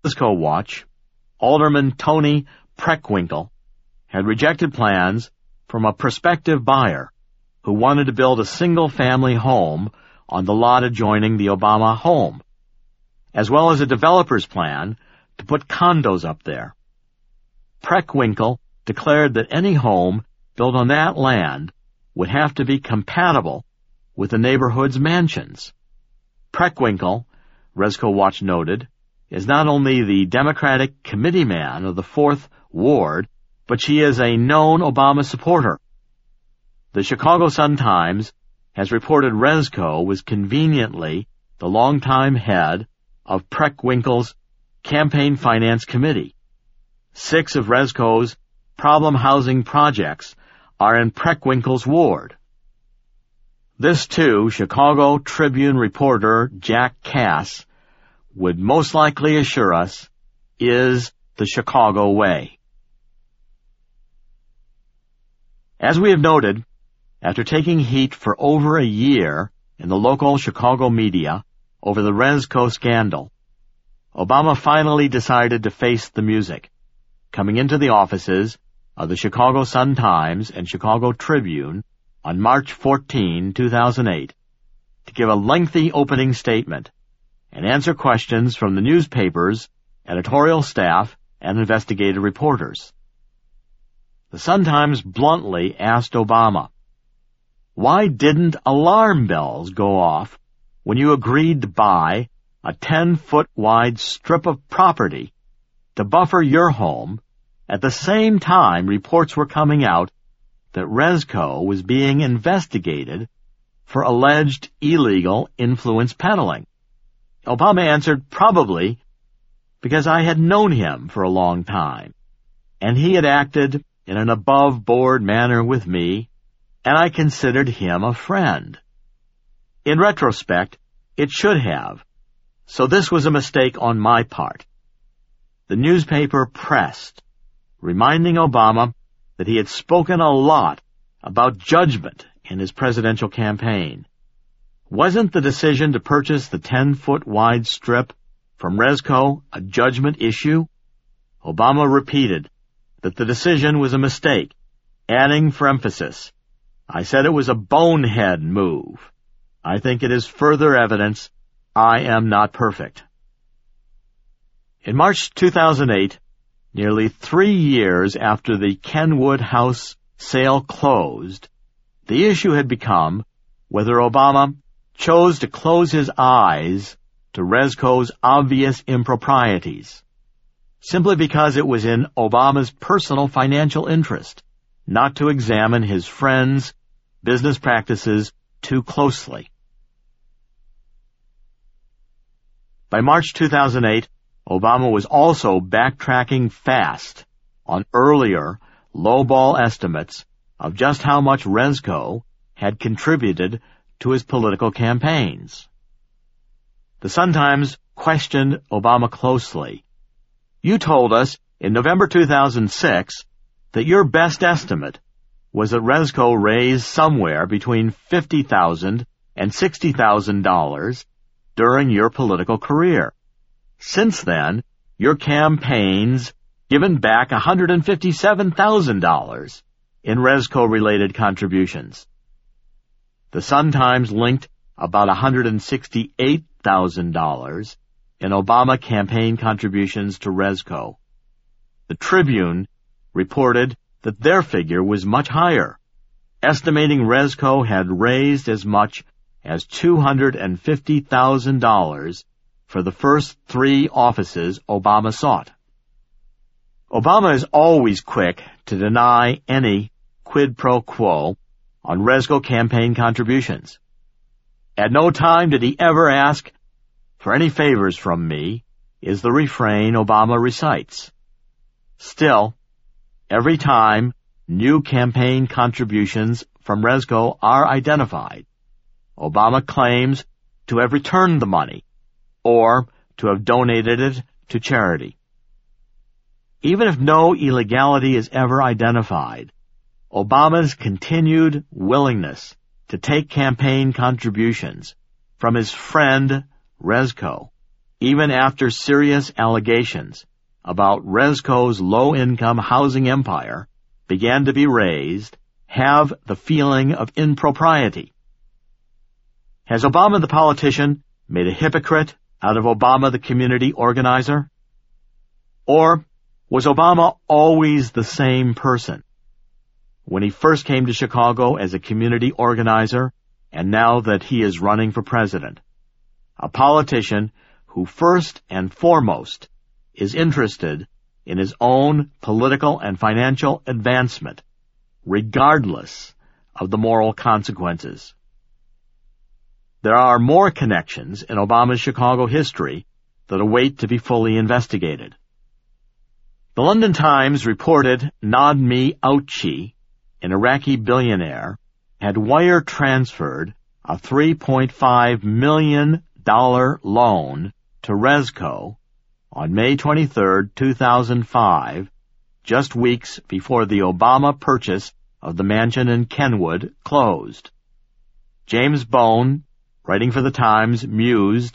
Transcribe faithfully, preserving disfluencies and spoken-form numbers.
Rezko watch, Alderman Tony Preckwinkle had rejected plans from a prospective buyer who wanted to build a single-family home on the lot adjoining the Obama home, as well as a developer's plan to put condos up there. Preckwinkle declared that any home built on that land would have to be compatible with the neighborhood's mansions. Preckwinkle, Rezko Watch noted, is not only the Democratic committeeman of the fourth Ward, but she is a known Obama supporter. The Chicago Sun-Times has reported Rezko was conveniently the longtime head of Preckwinkle's Campaign Finance Committee. Six of Rezko's problem housing projects are in Preckwinkle's ward. This, too, Chicago Tribune reporter Jack Cass would most likely assure us, is the Chicago way. As we have noted, after taking heat for over a year in the local Chicago media over the Rezko scandal, Obama finally decided to face the music, coming into the offices of the Chicago Sun-Times and Chicago Tribune on March fourteenth, two thousand eight, to give a lengthy opening statement and answer questions from the newspaper's editorial staff and investigative reporters. The Sun-Times bluntly asked Obama, "Why didn't alarm bells go off when you agreed to buy a ten-foot-wide strip of property to buffer your home at the same time reports were coming out that Rezko was being investigated for alleged illegal influence peddling?" Obama answered, "Probably because I had known him for a long time, and he had acted in an above-board manner with me, and I considered him a friend. In retrospect, it should have, so this was a mistake on my part." The newspaper pressed, reminding Obama that he had spoken a lot about judgment in his presidential campaign. Wasn't the decision to purchase the ten-foot-wide strip from Rezko a judgment issue? Obama repeated that the decision was a mistake, adding for emphasis, "I said it was a bonehead move. I think it is further evidence I am not perfect." In March two thousand eight, nearly three years after the Kenwood House sale closed, the issue had become whether Obama chose to close his eyes to Rezko's obvious improprieties, simply because it was in Obama's personal financial interest not to examine his friends' business practices too closely. By March two thousand eight, Obama was also backtracking fast on earlier lowball estimates of just how much Rezko had contributed to his political campaigns. The Sun-Times questioned Obama closely. "You told us in November two thousand six that your best estimate was that Rezko raised somewhere between fifty thousand dollars and sixty thousand dollars during your political career. Since then, your campaign's given back one hundred fifty-seven thousand dollars in Rezko-related contributions." The Sun-Times linked about one hundred sixty-eight thousand dollars in Obama campaign contributions to Rezko. The Tribune reported that their figure was much higher, estimating Rezko had raised as much as two hundred fifty thousand dollars for the first three offices Obama sought. Obama is always quick to deny any quid pro quo on Rezko campaign contributions. "At no time did he ever ask for any favors from me," is the refrain Obama recites. Still, every time new campaign contributions from Rezko are identified, Obama claims to have returned the money or to have donated it to charity. Even if no illegality is ever identified, Obama's continued willingness to take campaign contributions from his friend Rezko even after serious allegations about Rezco's low-income housing empire began to be raised, have the feeling of impropriety. Has Obama the politician made a hypocrite out of Obama the community organizer? Or was Obama always the same person? When he first came to Chicago as a community organizer, and now that he is running for president, a politician who first and foremost is interested in his own political and financial advancement, regardless of the moral consequences. There are more connections in Obama's Chicago history that await to be fully investigated. The London Times reported Nadmi Ouchi, an Iraqi billionaire, had wire transferred a three point five million dollars loan to Rezco on May twenty-third, two thousand five, just weeks before the Obama purchase of the mansion in Kenwood closed. James Bone, writing for the Times, mused,